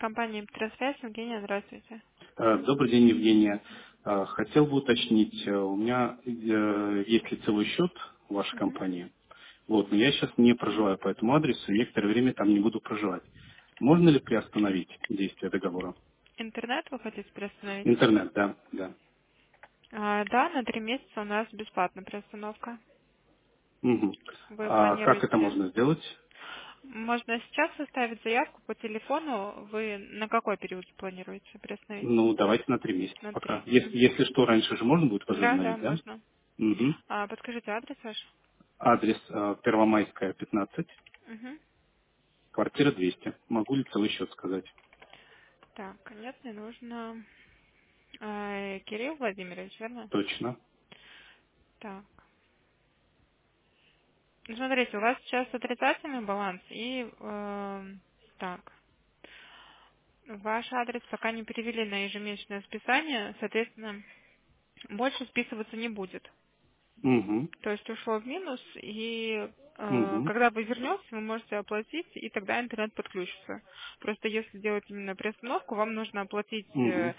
Компания «Электросвязь», Евгения, здравствуйте. Добрый день, Евгения. Хотел бы уточнить, у меня есть лицевой счет в вашей Мгм. компании, вот, но я сейчас не проживаю по этому адресу и некоторое время там не буду проживать. Можно ли приостановить действие договора? Интернет вы хотите приостановить? Интернет, да, да. Да, на 3 месяца у нас бесплатная приостановка. Мгм. Вы А как это планируете... можно сделать? Можно сейчас составить заявку по телефону. Вы на какой период планируете приостановить? Ну, давайте на 3 месяца На пока. 3. Если что, раньше же можно будет Да, да, возобновить, да? можно. Мгм. Подскажите адрес ваш? Адрес Первомайская, 15, Угу. квартира 200. Могу лицевой счет сказать? Так, нет, мне нужно... Кирилл Владимирович, верно? Точно. Так. Ну, смотрите, у вас сейчас отрицательный баланс и... так. Ваш адрес пока не перевели на ежемесячное списание, соответственно, больше списываться не будет. Угу. То есть ушло в минус, и Угу. когда вы вернетесь, вы можете оплатить, и тогда интернет подключится. Просто если делать именно приостановку, вам нужно оплатить Угу.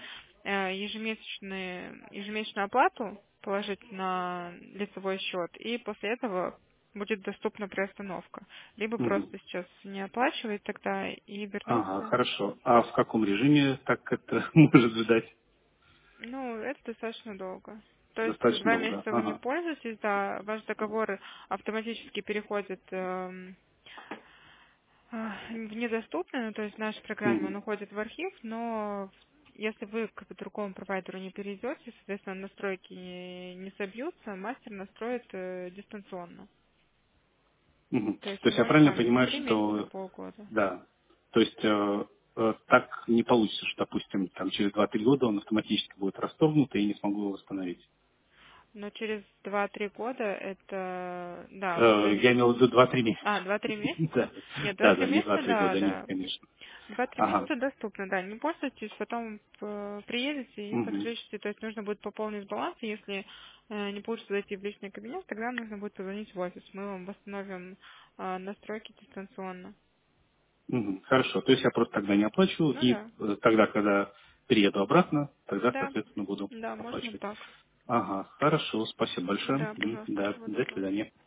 ежемесячную оплату, положить на лицевой счет, и после этого будет доступна приостановка. Либо Угу. просто сейчас не оплачивать тогда и Ага, вернуться. хорошо. А в каком режиме так это может ждать? Ну, это достаточно долго. То есть Достаточно 2 месяца долго. вы не Ага. пользуетесь, да, ваш договор автоматически переходит в недоступный, ну, то есть в нашей программе он Угу. уходит в архив, но если вы к другому провайдеру не перейдете, соответственно, настройки не собьются, мастер настроит дистанционно. Угу. То есть То есть я может правильно там понимаю, 3 месяца, что полгода. да. То есть так не получится, что, допустим, там через 2-3 года он автоматически будет расторгнут, и я не смогу его восстановить. Но через 2-3 года это, да, вы... Я имел в виду 2-3 месяца. 2-3 месяца? Да, Нет, да, 2-3 да, не месяца, 2-3 года, да, нет, да. конечно. 2-3 Ага. месяца доступно, да. Не пользуйтесь, потом приедете и Угу. подключите. То есть нужно будет пополнить баланс. И если не получится зайти в личный кабинет, тогда нужно будет позвонить в офис. Мы вам восстановим настройки дистанционно. Мгм. Хорошо. То есть я просто тогда не оплачу, Ну и да. тогда, когда приеду обратно, тогда, Да, соответственно, буду да, можно оплачивать. так. Ага, хорошо, спасибо большое. Да, Мгм. пожалуйста, Да, всего до доброго. свидания.